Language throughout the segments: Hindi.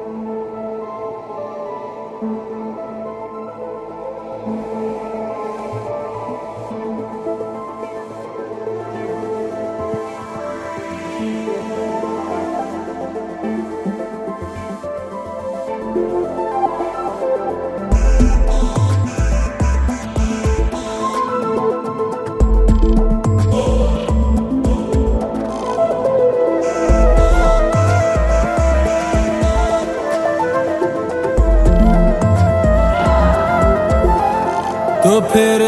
तो फिर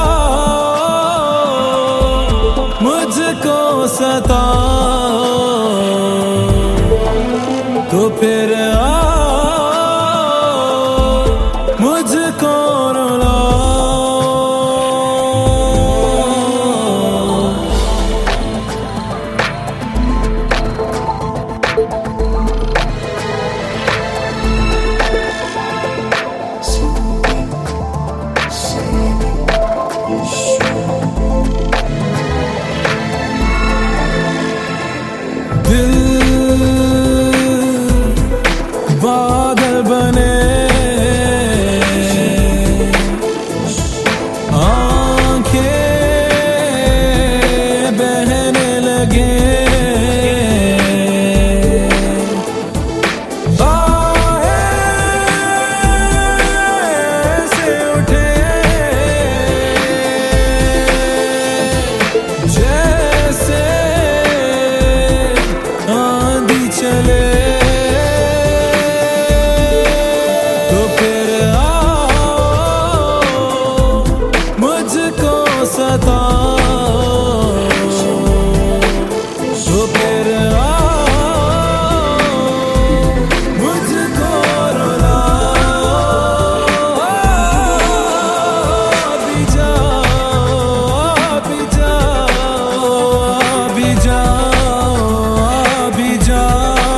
आओ मुझको सताओ, तो फिर आओ मुझको रुलाओ। दिल बादल बने, आंखें बहने लगे, बाहें से उठे जैसे चले। तो फिर आओ मुझको सताओ, तो फिर आओ मुझको रुलाओ। अभी जाओ, अभी जाओ, अभी जाओ, अभी जाओ।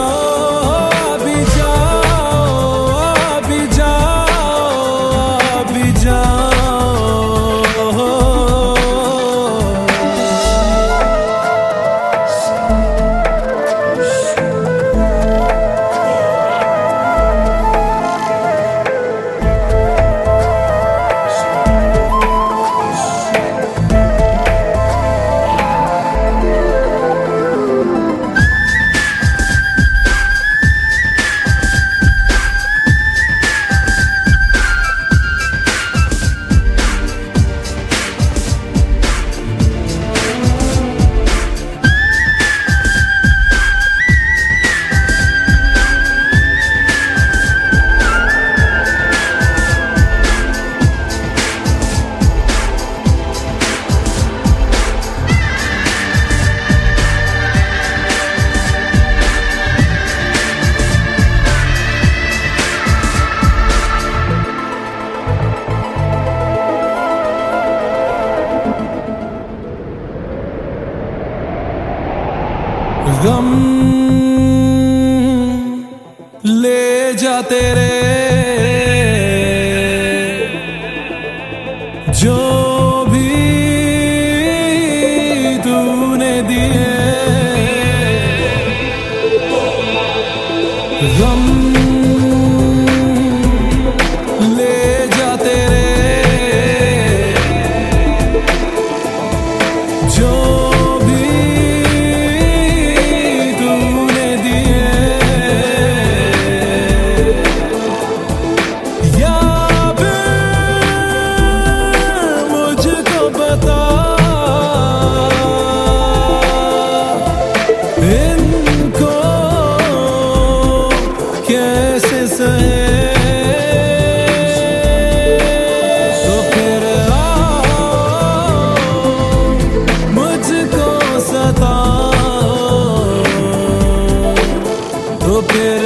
गम ले जा तेरे जो भी तूने दिए, गम ले जा तेरे जो इनको कैसे सहे। तो फिर आओ मुझको सताओ, तो फिर